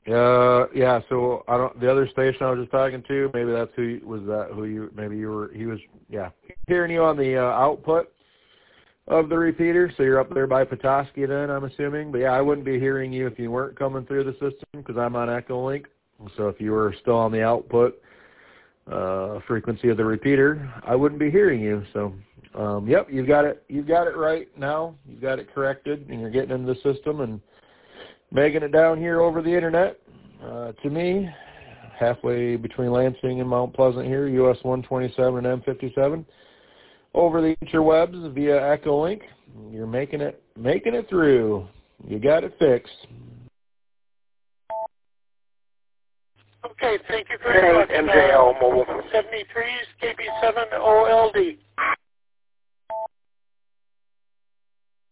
Yeah. So I don't. The other station I was just talking to, maybe that's who was that. Maybe you were. He was. Yeah. Hearing you on the output of the repeater. So you're up there by Petoskey then, I'm assuming. But yeah, I wouldn't be hearing you if you weren't coming through the system because I'm on Echolink. So if you were still on the output frequency of the repeater, I wouldn't be hearing you. So, yep, you've got it right now. You've got it corrected, and you're getting into the system and making it down here over the internet. To me, halfway between Lansing and Mount Pleasant here, US 127 and M57, over the interwebs via Echolink. You're making it through. You got it fixed. Okay, thank you very much. MJL Mobile 73's KB7 OLD.